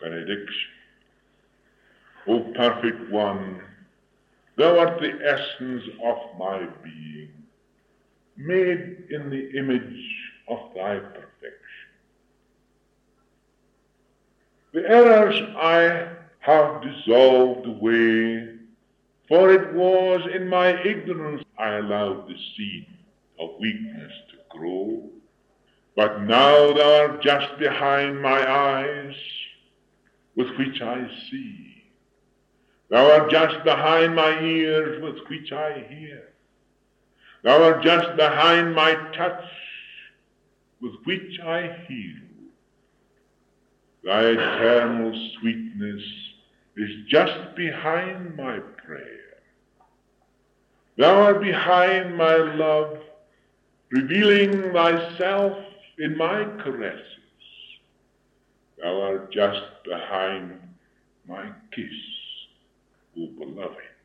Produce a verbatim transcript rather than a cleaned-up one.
benediction. O perfect one, thou art the essence of my being, made in the image of thy perfection. The errors I have dissolved away, for it was in my ignorance I allowed the seed of weakness to grow. But now thou art just behind my eyes, with which I see. Thou art just behind my ears, with which I hear. Thou art just behind my touch, with which I heal. Thy eternal sweetness is just behind my prayer. Thou art behind my love, revealing thyself in my caresses. Thou art just behind my kiss, O beloved.